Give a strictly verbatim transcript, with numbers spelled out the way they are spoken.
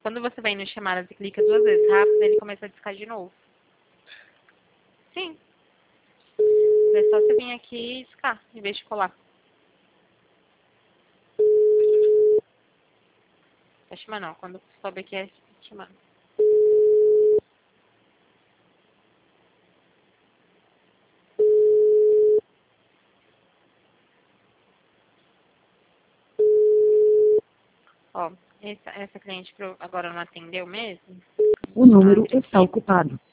Quando você vai no chamadas e clica duas vezes rápido, ele começa a discar de novo. Sim. É só você vir aqui e discar, em vez de colar. Tá chamando, não. Quando sobe aqui é chamando. Ó, essa, essa cliente agora não atendeu mesmo. O número está ocupado.